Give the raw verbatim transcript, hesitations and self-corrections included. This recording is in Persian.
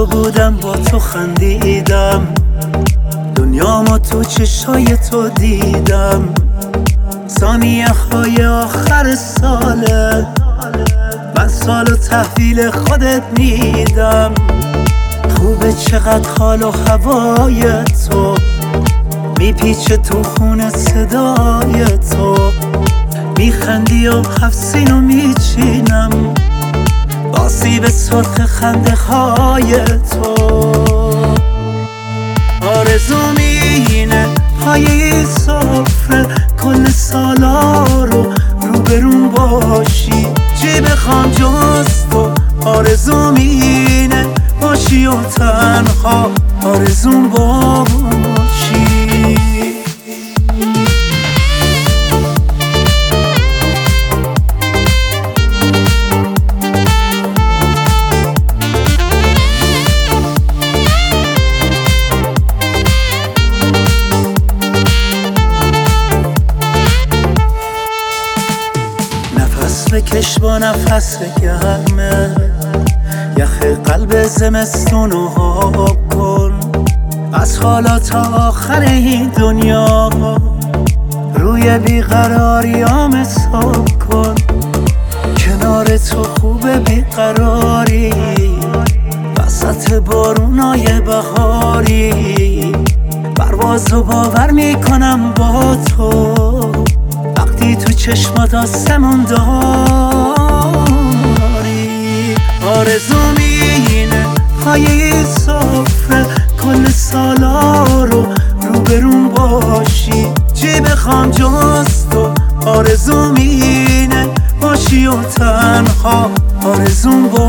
تو بودم، با تو خندیدم، دنیامو تو چشای تو دیدم. ثانیه های آخر ساله، من سالو تحویل خودت میدم. خوبه چقدر حال و هوای تو میپیچه تو خون صدای تو. میخندی و حفظینو میچینم با سیب سرخ خنده های تو. آرزوم اینه پای سفره کل سالا رو روبرون باشی، چی بخوام جز تو. آرزوم اینه باشی و تنها آرزوم باشی. نفس بکش با نفس گرمه، یخ قلب زمستونو آب کن. از حالا تا آخر این دنیا روی بیقراریام حساب کن. کنار تو خوبه بیقراری، وسط بارونای بهاری. پروازو باور میکنم با تو وقتی تو چشمات آسمون داری. آرزوم اینه پای سفره کل سالا رو روبرون باشی، چی بخوام جز تو. آرزوم اینه باشی و تنها آرزوم باشی.